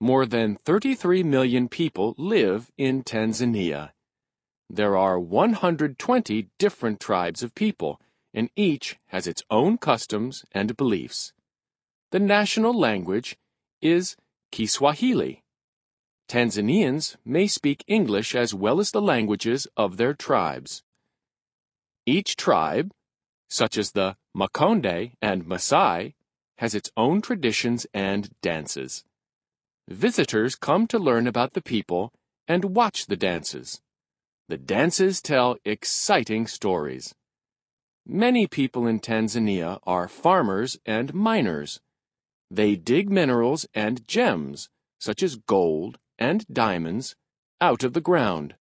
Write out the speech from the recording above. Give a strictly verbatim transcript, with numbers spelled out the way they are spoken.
More than thirty-three million people live in Tanzania. There are one hundred twenty different tribes of people, and each has its own customs and beliefs. The national language is Kiswahili. Tanzanians may speak English as well as the languages of their tribes. Each tribe, such as the Makonde and Maasai, has its own traditions and dances. Visitors come to learn about the people and watch the dances. The dances tell exciting stories. Many people in Tanzania are farmers and miners. They dig minerals and gems, such as gold and diamonds, out of the ground.